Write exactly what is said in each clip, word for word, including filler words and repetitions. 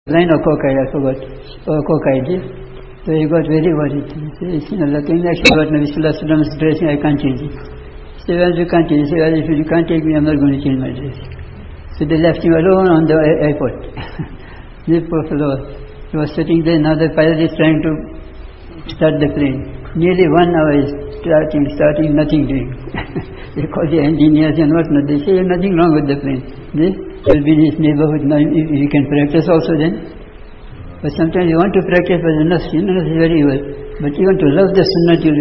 line of cockeye, I forgot, or cockeye. So he got very worried. He said, you know, looking like she got Nabi Sallallahu Alaihi Wasallam's dressing, I can't change it. He said, well, you can't change it. He said, well, if you can't take me, I'm not going to change my dress. So they left him alone on the airport. The poor fellow, he was sitting there, now the pilot is trying to start the plane. Nearly one hour is starting, starting, nothing doing. They call the engineers and whatnot. They say, nothing wrong with the plane. They will be in his neighborhood, now you can practice also then. But sometimes you want to practice for the nafs, you know, it's very evil. But you want to love the sunnah, you'll be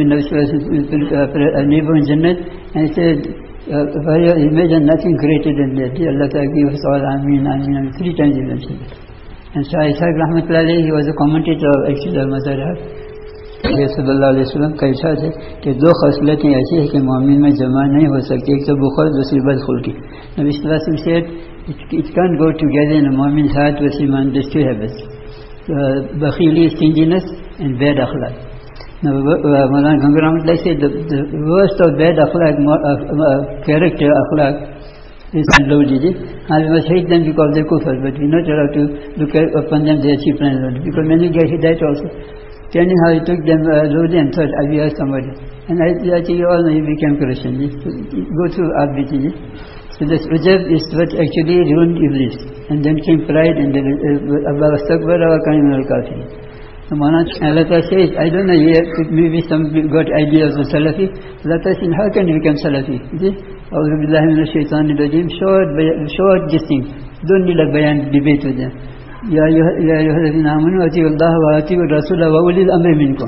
a neighbor in Jannat. And he said, uh, for your image and nothing greater than that. Allah Ta'ala give us all, Ameen, Ameen, Ameen. Three times he mentioned it. And Shah Ishaq Rahmatullahi, he was a commentator of actually al-Mazarah. ये सल्लल्लाहु अलैहि वसल्लम का इरशाद है कि दो खसलतें ऐसी हैं कि मोमिन में जमा नहीं हो सकती, एक तो बुखल, दूसरी बदखुल की. नबी सल्लल्लाहु अलैहि वसल्लम said it, it can't go together in a momin's heart with iman. There's two habits: bakhili, stinginess, and bad akhlaq. Now Mawlana Gangur Rahmatullah said the, the worst of bad akhlaq, uh, uh, character akhlaq, is unloaded. And we must hate them because they kufr, but we're not allowed to look upon them they are cheap and loaded, because many get hidayat also. Turning how he took them uh, loaded and thought, I will ask somebody. And I, I think you all know he became Christian. Go through R B T. So this ujab is what actually ruined Iblis. And then came pride and then Abba Astakbar wa Kaim al-Kafir. So Allah says, I don't know, here maybe some got ideas of Salafi. Allah says, how can you become Salafi? A'udhu billahi minash shaitanir rajim. Short, short this thing. Don't need a bayan debate with them. Ya ayyuhalladhina amanu ati'u Allah wa ati'u Rasulah wa ulil amri minkum.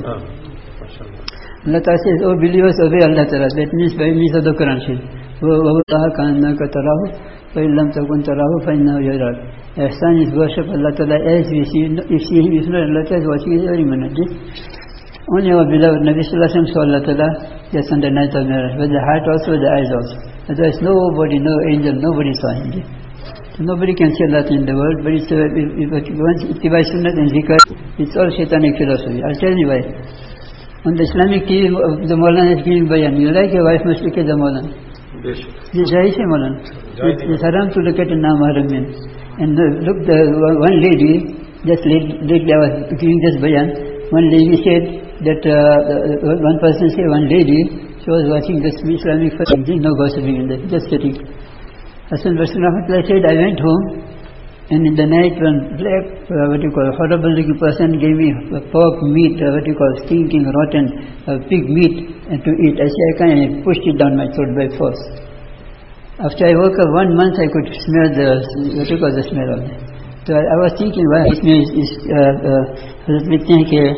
Allah Ta'ala says, oh believers, obey Allah Ta'ala. That means by means of the Quran. وَوَاللَّهَ كَأَنَّكَ تَرَاهُ فَإِن لَمْ تَكُنْ تَرَاهُ فَإِنَّهُ يَرَاكَ. Ihsan is worship Allah Ta'ala as we see. If see Him, if not, Allah Ta'ala is watching us every minute. Only our beloved Nabi Sallallahu Alaihi Wasallam saw Allah Ta'ala just on the night of Miraj, with the heart also, with the eyes also. Otherwise nobody, no angel, nobody saw Him. Nobody can see Allah in the world, but it's, uh, if, if once ittiba sunnat and zikr, it's all shaitanic philosophy. I'll tell you why. On the Islamic T V, the Mawlana is giving bayan. You like your wife must look at the Mawlana. This Jai say Mawlana. It's haram to look at a non-Mahram man. And uh, look, the one lady, just lately I was giving this bayan, one lady said that, uh, one person said, one lady, she was watching this Islamic film, no gossiping in there, just sitting. Hassan Basri Rahmatullah said, I went home, and in the night one black, uh, what you call, horrible looking person gave me pork meat, uh, what you call, stinking, rotten, uh, pig meat uh, to eat. I said, I can't, and pushed it down my throat by force. After I woke up one month, I could smell the, what you call, the smell of it. So I, I was thinking, why well, is, is, Hazrat likhte hain ki,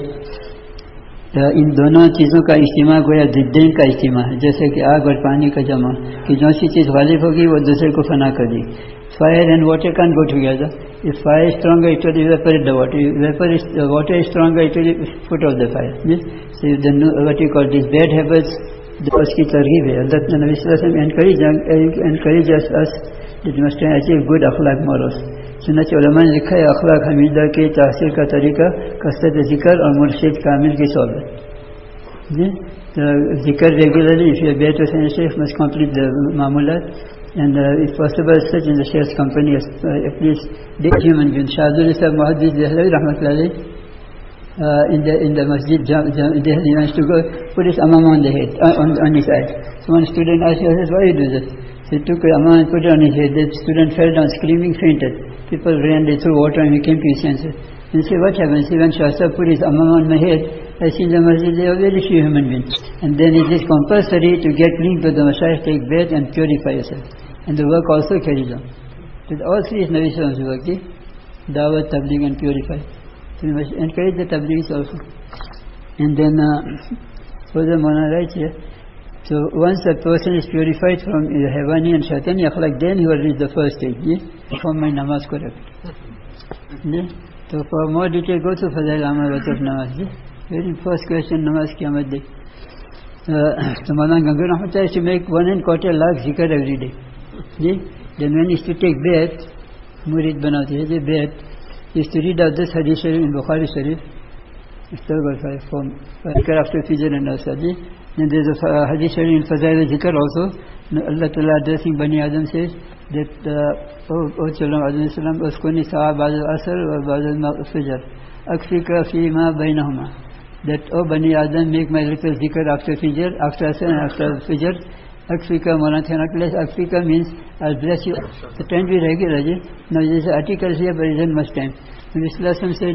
इन दोनों चीज़ों का इस्तेमाल गोया जिद्दें का इस्तेमाल है, जैसे कि आग और पानी का जमा, कि जो सी चीज़ गालिब होगी वो दूसरे को फना कर दी. Fire and water can't go together. If fire is stronger, it will evaporate the water. If vapor is, uh, water is stronger, it will put out the fire. Yes? So if the, what you call these bad habits, the uski targhib hai. Allah Nabi Sallallahu Alaihi Wasallam encourage, encourages us that we must achieve good akhlaq morals. सुन्नत उलमा ने लिखा है अखलाक हमीदा के तहसील का तरीका कसरत जिक्र और मुर्शिद कामिल की सोबत. जिक्र regularly, if you are better than a sheikh, must complete the mamulat, and uh, if possible such in the sheikh's company, uh, at least the human being. Shahadul Islam Muhaddis Dehlawi Rahmatullahi uh, in the in the masjid Delhi wants to go put his amam on the head, uh, on on his eye. So one student asked him, why you do this? So he took amam and put it on his head. The student fell down screaming, fainted. People ran, they threw water and he came to his senses. And he said, what happened? He went, Shah Sahib put his amam on my head. I see in the masjid there are very few human beings. And then it is compulsory to get linked with the Mashayikh, take bath and purify yourself. And the work also carries on. With all three is Nabi Sallallahu Alaihi Wasallam's work, Dawat, Tabligh and purify. So we must encourage the Tablighs also. And then, uh, further Mawlana writes here, so once a person is purified from uh, Haywani and Shaitani akhlaq, then he will reach the first stage. Yeah? Perform my namaz correct. Yeah? So for more detail, go to Fadail Amal Wataf Namaz. Yeah? Very first question, namaz Qiyamah Day. So Mawlana Gangur Rahmatullah is to make one and quarter lakh zikr every day. Yeah? Then when he is to take bath, Murid Banati, he is bath, he is to read out this hadith sharif in Bukhari Sharif. It's still got five form. After Fijr and Asadi. And there's a hadith sharif in Fazail al-Zikr also. Allah Ta'ala addressing Bani Adam says, that uh, O, O children of Islam, uskuni sa'a ba'd al-asr wa ba'd al-fajr akfika fi ma baynahuma, that O Bani Adam, make my little zikr after Fajr, after Asr and after Fajr. Akfika Monathanakless, Akfika means I'll bless you. The time we regular. Now there is an article here, but it isn't much time. When Islam said,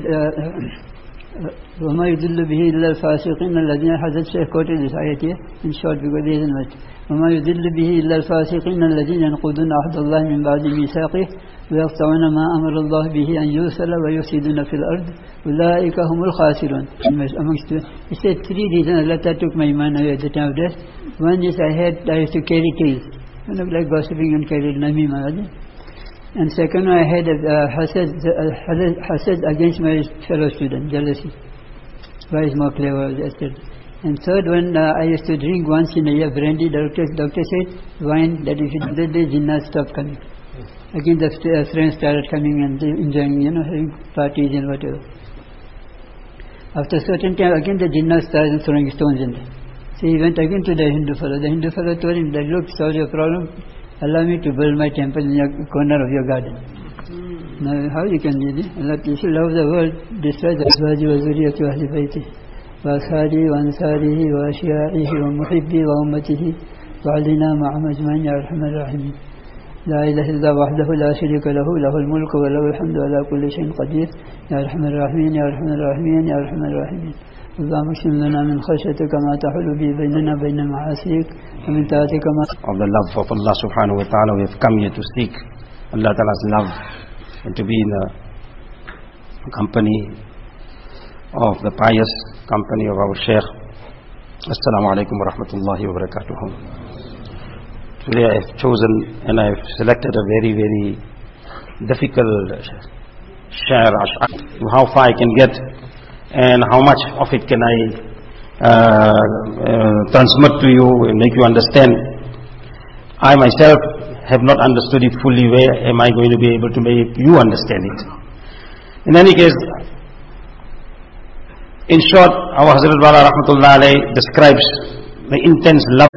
وَمَا يُدِلُّ بِهِ إِلَّا الْفَاسِقِينَ الَّذِينَ Hazrat Shaykh quoted this ayat here in short because there isn't much. وَمَا يُدِلُّ بِهِ إِلَّا الْفَاسِقِينَ الَّذِينَ يَنْقُضُونَ عَهْدَ اللَّهِ مِنْ بَعْدِ مِيثَاقِهِ وَيَقْطَعُونَ مَا أَمَرَ اللَّهُ بِهِ أَنْ يُرْسَلَ وَيُفْسِدُونَ فِي الْأَرْضِ أُولَٰئِكَ هُمُ الْخَاسِرُونَ. Amongst them, he said three reasons Allah took my iman away at the time of death. One is I had I used to carry tales, you know, like gossiping and carried namima. And second one, I had a uh, hasad, uh, hasad against my fellow student, jealousy. Why is more clever? And third one, uh, I used to drink once in a year brandy. Doctor, doctor said wine, that if you do that, the jinnah stop coming. Again, the uh, friends started coming and enjoying, you know, having parties and whatever. After a certain time, again the jinnah started throwing stones in there. So he went again to the Hindu fellow. The Hindu fellow told him, look, solve your problem. Allow me to build my temple in the corner of your garden. Mm. Now, how you can do this? Allah, if you love the world, destroy the Azwaji wa Zuriyatu Ahli Bayti wa Asari wa Ansarihi wa Ashiya'ihi wa Muhibbi wa Ummatihi wa Alina ma'am ajma'in ya Arhamar Rahimin. La ilaha illa wahdahu la sharika lahu lahul mulku wa lahul hamdu ala kulli shay'in qadir ya Arhamar Rahimin ya Arhamar Rahimin ya Arhamar Rahimin. اللهم اكشف لنا من خشيتك ما تحول به بيننا وبين معاصيك ومن طاعتك ما. Of the love of Allah subhanahu wa ta'ala, we have come here to seek Allah ta'ala's love and to be in the company of the pious company of our Shaykh. Assalamu alaikum wa rahmatullahi wa barakatuh. Today I have chosen and I have selected a very very difficult share, how far I can get and how much of it can I uh, uh, transmit to you and make you understand. I myself have not understood it fully. Where am I going to be able to make you understand it? In any case, in short, our Hazrat Wala Rahmatullah Alayhi describes the intense love.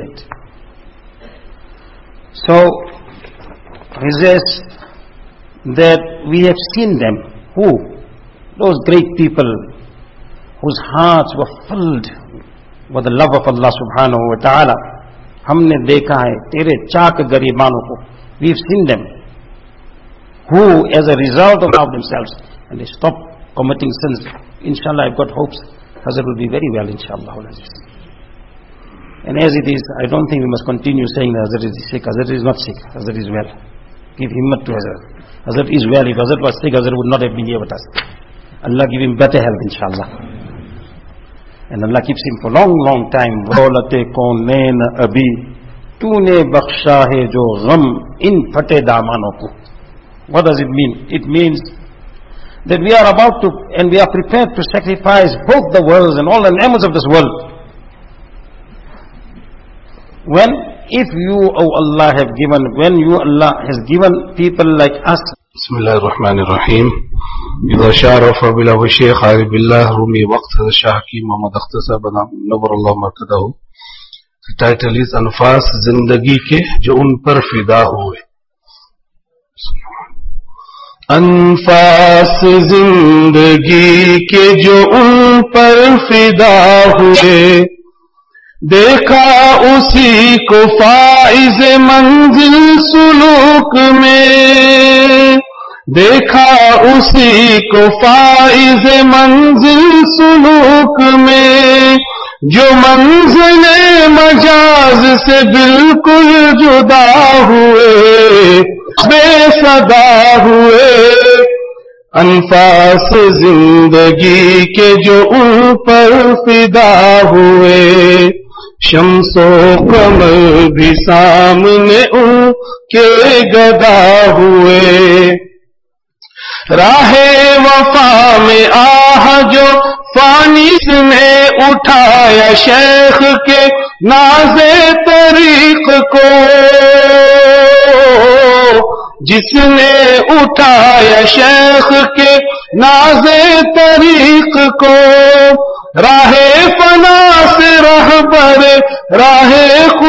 So, he says that we have seen them. Who? Those great people whose hearts were filled with the love of Allah subhanahu wa ta'ala. Humne dekha hai tere chaak garibano ko. We've seen them who as a result of themselves and they stop committing sins. Inshallah, I've got hopes Hazrat will be very well, inshallah. And as it is, I don't think we must continue saying that Hazrat is sick. Hazrat is not sick, Hazrat is well. Give himmat to Hazrat. Hazrat is well. If Hazrat was sick, Hazrat would not have been here with us. Allah give him better health, inshallah. And Allah keeps him for long, long time. Daulate kaunain abhi tune baksha hai jo gham in phate damano ko. What does it mean? It means that we are about to and we are prepared to sacrifice both the worlds and all the ni'mas of this world. When, if you, O Allah, have given, when you, Allah, has given people like us. Bismillah ar-Rahman ar-Rahim. إذا شارف بله الشيخ عارف بالله رمي وقت هذا الشاكي محمد اختصر نور الله مرتده. The title is अनफास जिंदगी के जो उन पर फिदा हुए. अनफास जिंदगी के जो उन पर फिदा हुए, देखा उसी को फाइज मंजिल सुलूक में, देखा उसी को फाइज मंजिल सुलूक में, जो मंजिल मजाज से बिल्कुल जुदा हुए, बेसदा हुए. अनफास जिंदगी के जो उन पर फिदा हुए, शम्सो कमर भी सामने उनके गदा हुए. राहे वफा में आह जो फानिस ने उठाया शेख के नाज़े तरीक़ को, जिसने उठाया शेख के नाज़े तरीक़ को, राहे फना से रहबर राहे